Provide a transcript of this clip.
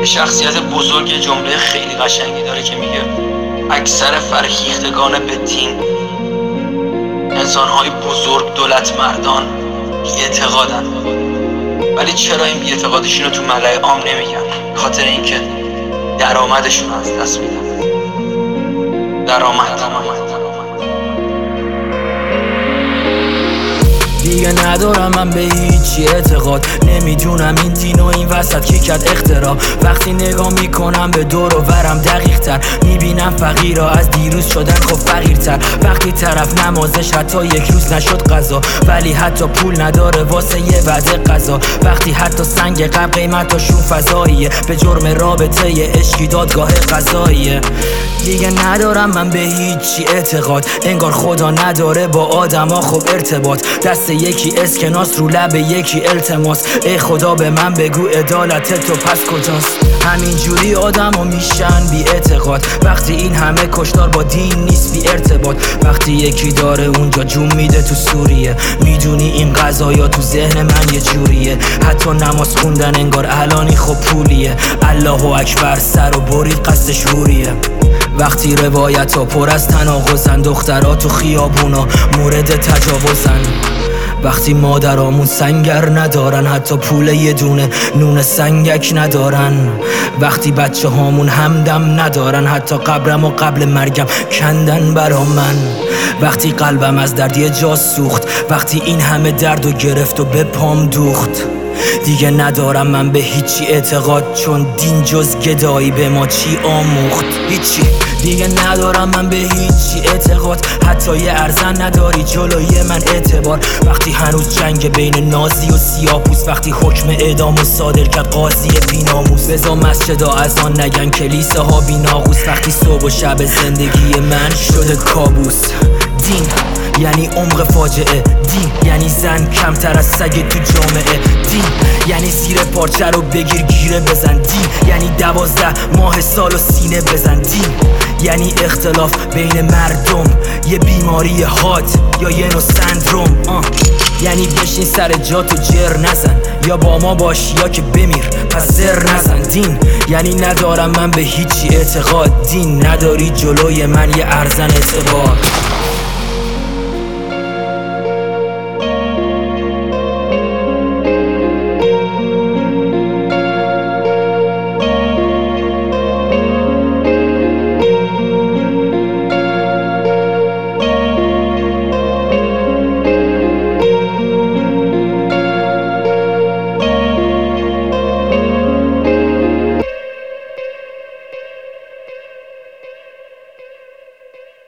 شخصیت بزرگ جمله خیلی قشنگی داره که میگه اکثر فرهیختگان به دین انسان‌های بزرگ، دولت مردان بی‌اعتقادن، ولی چرا این بی‌اعتقادیشون رو تو ملأ عام نمیگن؟ خاطر اینکه درآمدشون از دست میدن. درآمد دیگه ندارم من به هیچی اعتقاد، نمیدونم این دین و این وسط کی کرد اختراع. وقتی نگاه میکنم به دور و برم دقیق تر میبینم فقیرها از دیروز شدن خب فقیرتر. وقتی طرف نمازش حتی یک روز نشد قضا، ولی حتی پول نداره واسه یه وعده غذا. وقتی حتی سنگ قبل قیمتاشون فضاییه، به جرم رابطه عشقی دادگاه قضاییه. دیگه ندارم من به هیچی اعتقاد، انگار خدا نداره با آدما خب ارتباط. دست یکی اسکناس رو لب یکی التماس، ای خدا به من بگو عدالت تو پس کجاست؟ همینجوری آدمو میشن بی اعتقاد، وقتی این همه کشتار با دین نیست بی ارتباط. وقتی یکی داره اونجا جون میده تو سوریه، میدونی این قضایا تو ذهن من یه جوریه. حتی نماز خوندن انگار الانی خب پولیه، الله اکبر سر و برید قصدش روریه. وقتی روایت ها پر از تناقضن، دخترها تو خیابونا مورد تجاوزن. وقتی مادرامون سنگر ندارن، حتی پول یه دونه نون سنگک ندارن. وقتی بچه هامون همدم ندارن، حتی قبرم و قبل مرگم کندن برا من. وقتی قلبم از درد یه جا سوخت، وقتی این همه درد و گرفت و به پام دوخت. دیگه ندارم من به هیچی اعتقاد، چون دین جز گدایی به ما چی آموخت؟ هیچی. دیگه ندارم من به هیچی اعتقاد، حتی یه ارزن نداری جلوی من اعتبار. وقتی هنوز جنگ بین نازی و سیاه‌پوست، وقتی حکم اعدام و صادر کرد قاضی بیناموس. بزا مسجدا از آن نگن کلیسه ها بی ناقوس، وقتی صبح و شب زندگی من شده کابوس. دین یعنی عمق فاجعه، دین یعنی زن کمتر از سگ تو جامعه، دین یعنی زیر پارچه رو بگیر گیره بزن، دین یعنی 12 ماه سال و سینه بزن، دین یعنی اختلاف بین مردم، یه بیماری هات یا یه نوع سندروم. یعنی بشین سر جاتو جر نزن، یا با ما باش یا که بمیر پس زر نزن. دین یعنی ندارم من به هیچی اعتقاد، دین نداری جلوی من یه ارزن اعتبار.